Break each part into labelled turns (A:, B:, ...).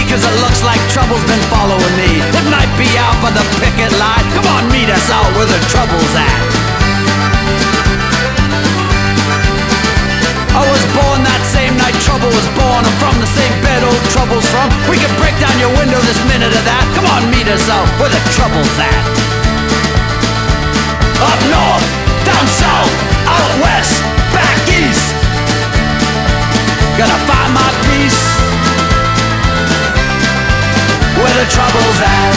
A: cause it looks like trouble's been following me. It might be out by the picket line. Come on, meet us out where the trouble's at. I was born that same night trouble was born. I'm from the same bed old trouble's from. We could break down your window this minute or that. Come on, meet us out where the trouble's at. Up north, down south, out west, back east. Gonna find my peace where the trouble's at.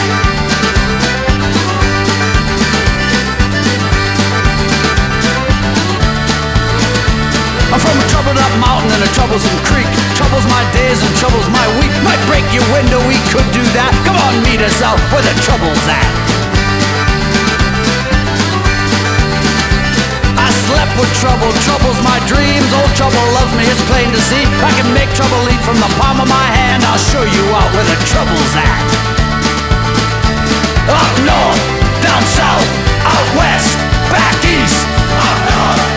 A: I'm from a troubled up mountain and a troublesome creek. Troubles my days and troubles my week. Might break your window, we could do that. Come on, meet us out where the trouble's at. I slept with trouble, trouble's my dreams. Old trouble loves me, it's plain to see. I can make trouble leap from the palm of my hand. I'll show you out where the trouble's at. Up north, down south, out west, back east. Up north,